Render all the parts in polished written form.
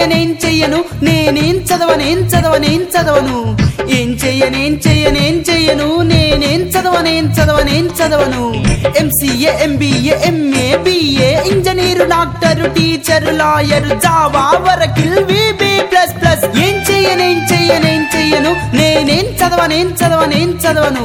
చెయ్యను నేనేం చదవను ఏం చెయ్యను నేనేం చదవను MCA MBA MA BA engineer doctor teacher lawyer Java Oracle VB plus plus ఏం చెయ్యను నేనేం చదవను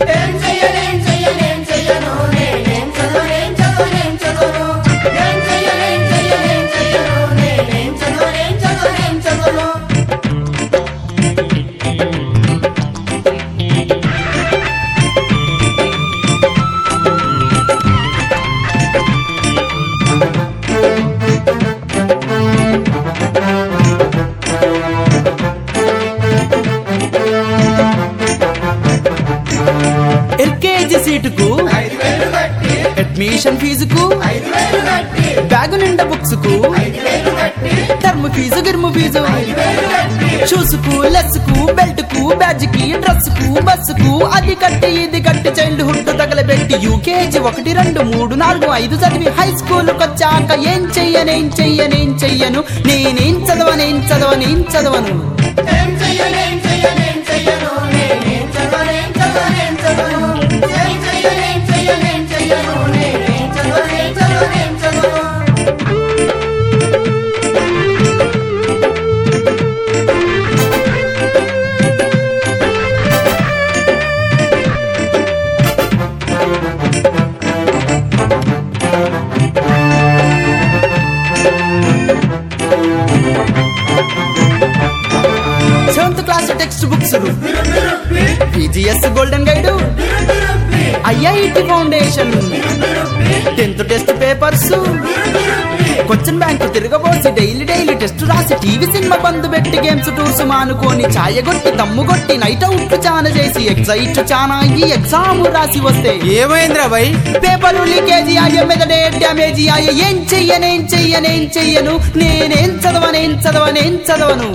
ఎల్కేజీ సీటుకు అడ్మిషన్ ఫీజుకు బ్యాగు నిండా బుక్స్ కు టర్మ్ ఫీజు గిర్ము ఫీజు షూస్కు లెస్కు బెల్ట్ కు బ్యాడ్జ్ కి డ్రెస్ కు బస్సుకు అది కట్టి ఇది కట్టి చైల్డ్ హుడ్ తగలబెట్టి యూకేజీ 1 2 3 4 5 చదివి హై స్కూల్ కొచ్చాక ఏం చెయ్యను నేనేం చదవను seventh class text books PGS golden guide IIT foundation 10th test papers question bank తిరగబోసి డైలీ టెస్ట్ రాసి టీవీ సినిమా బంద్ పెట్టి గేమ్స్ టూర్స్ మానుకొని ఛాయగొట్టి దమ్ముగొట్టి నైట్ అవుట్ చాన చేసి ఎగ్జైట్ చానా అయ్యి ఎగ్జామ్ రాసి వస్తే ఏమైందిరా భయ్ పేపర్ లీకేజీ అయ్యే మెదడే డ్యామేజీ అయ్యే ఏం చెయ్యను నేనేం చదవను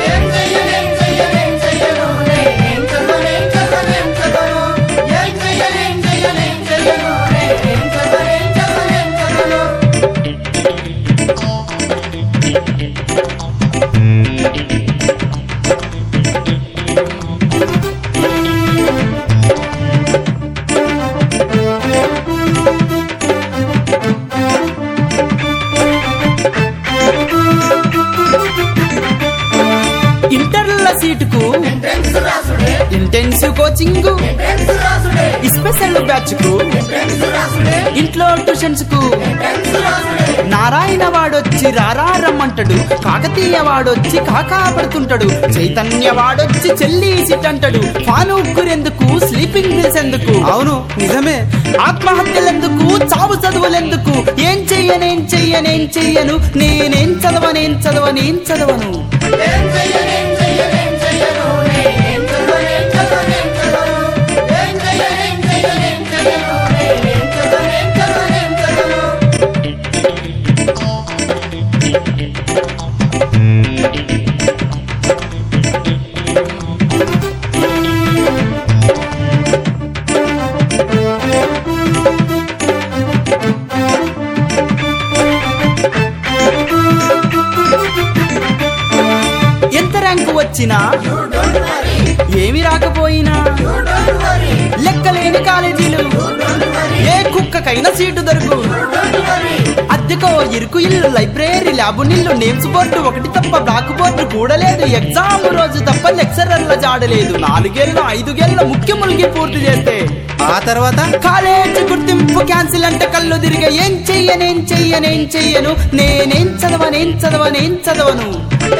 ఇంటర్ల సీటుకు ఇంటెన్సివ్ కోచింగ్ స్పెషల్ బ్యాచ్ కు ఇంట్లో ట్యూషన్స్ కు నారాయణ వాడొచ్చి రారమ్మంటాడు కాకతీయ వాడొచ్చి కాకా పడుతుంటాడు చైతన్య వాడొచ్చి చెల్లి సిట్ అంటాడు ఫానూకురెందుకు స్లీపింగ్ బిల్స్ ఎందుకు అవును నిజమే ఆత్మహత్యలెందుకు చావు చదువులెందుకు ఏం చెయ్యను నేనేం చదవను ఎంత ర్యాంకు వచ్చినా ఏమి రాకపోయినా లెక్కలేని కాలేజీలు ఏ కుక్కకైనా సీటు దొరుకు అద్దెకో ఇరుకు ఇల్లు library lab nil names board ఒకటి తప్ప బ్లాక్ బోర్డు కూడా లేదు ఎగ్జామ్ రోజు తప్ప లెక్చరర్ల జాడలేదు 4 ఏళ్ళు 5 ఏళ్ళ ముఖ్య ములిగి పూర్తి చేస్తే ఆ తర్వాత కాలేజ్ గుర్తింపు క్యాన్సిల్ అంటే కళ్ళు తిరిగే ఏం చెయ్యను నేనేం చదవను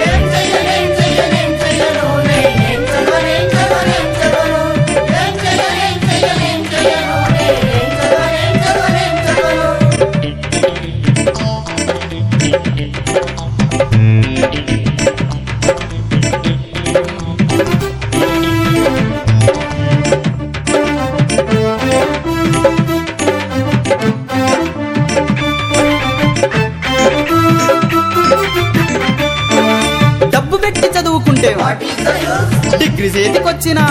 చదువుకుంటే డిగ్రీ చేతికొచ్చినా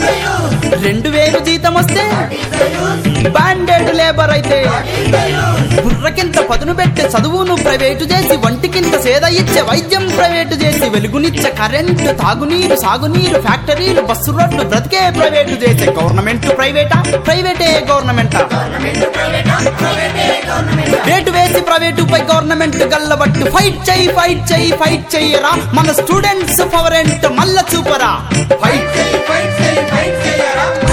2000 జీతం వస్తే బ్యాండెడ్ లేబర్ అయితే బుర్రకింత పదును పెట్టే చదువును ప్రైవేటు చేసి వంటికింత సేద ఇచ్చే వైద్యం ప్రైవేటు చేసి వెలుగునిచ్చే కరెంటు తాగునీరు సాగునీరు ఫ్యాక్టరీలు బస్సు రోడ్లు బ్రతికే ప్రైవేటు చేసే గవర్నమెంట్ ప్రైవేటా ప్రైవేటే గవర్నమెంటా రేటు వేసి ప్రైవేటు పై గవర్నమెంట్ గల్లబట్టు ఫైట్ చెయ్యరా మన స్టూడెంట్స్ పవరెంట్ మల్ల చూపరా ఫైట్ చెయ్యరా